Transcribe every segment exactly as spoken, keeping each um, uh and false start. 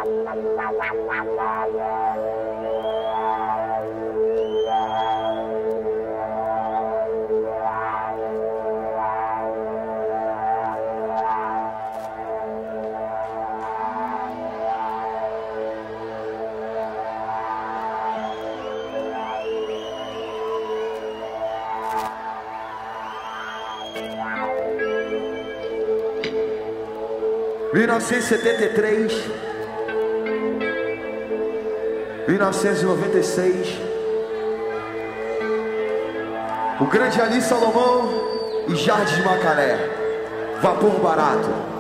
mil novecentos e setenta e três, mil novecentos e noventa e seis, o grande Ali Salomão e Jardim de Macalé, Vapor Barato.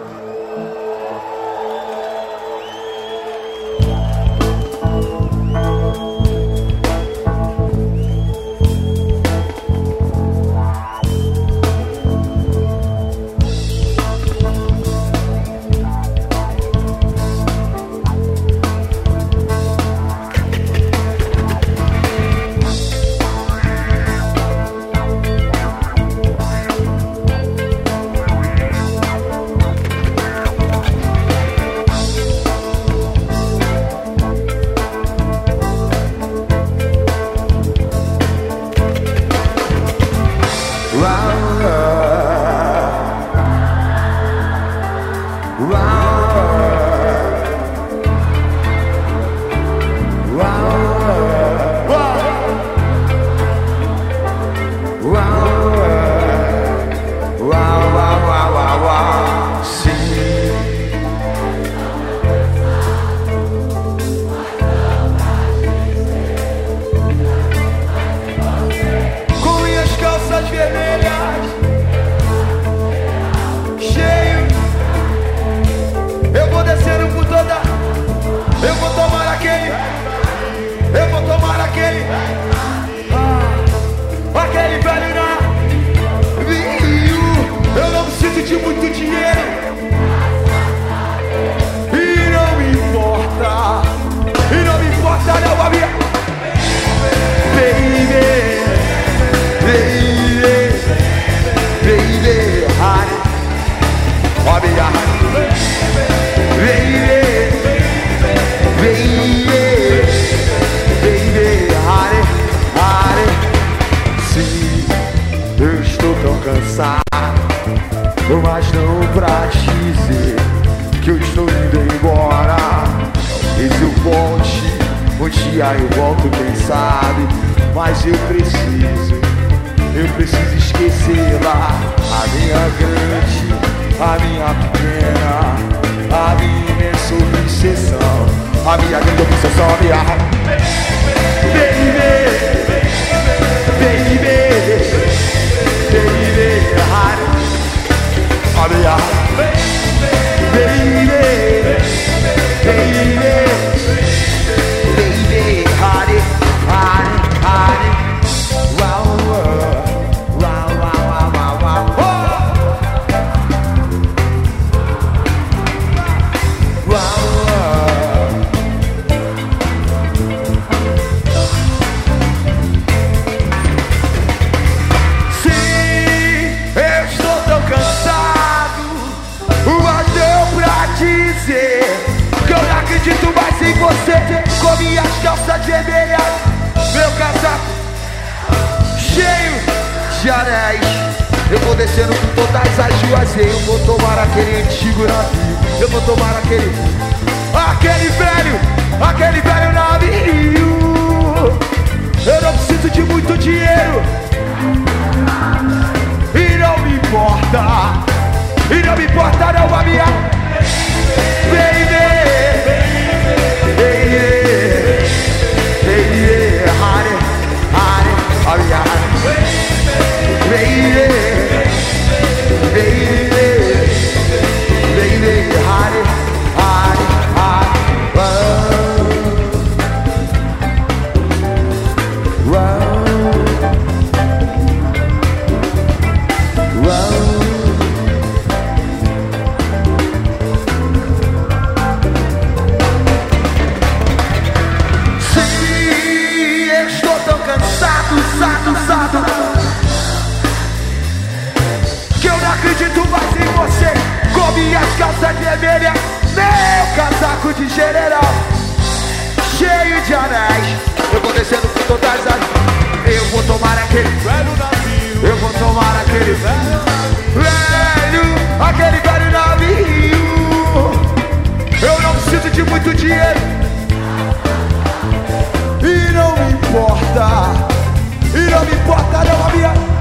Mas não pra dizer que eu estou indo embora. E se eu volte, um dia eu volto, quem sabe. Mas eu preciso, eu preciso esquecê-la. A minha grande, a minha pequena, a minha imensa obsessão. A minha grande obsessão, a minha baby, baby, baby, baby. Baby, baby, baby, baby, honey, honey, honey. Wow, wow, wow, wow, wow, wow. Wow. Sim, eu estou tão cansado. Mas deu pra dizer que eu não acredito mais em você. Com minhas calças vermelhas, meu casaco cheio de anéis. Eu vou descendo com todas as ruas e eu vou tomar aquele antigo navio. Eu vou tomar aquele, aquele velho, aquele velho navio. Eu não preciso de muito dinheiro e não me importa. E não me importa não a minha baby, baby, baby, honey, honey, a minha baby, baby, baby, honey, honey, honey, wow, wow, wow. Usado, usado, que eu não acredito mais em você. Com minhas calças vermelhas, Meu casaco de general, cheio de anéis. Eu vou descendo por todas as. Eu vou tomar aquele velho navio. Eu vou tomar aquele velho velho, aquele velho navio. Eu não preciso de muito dinheiro e não me importa. E não me importa não a minha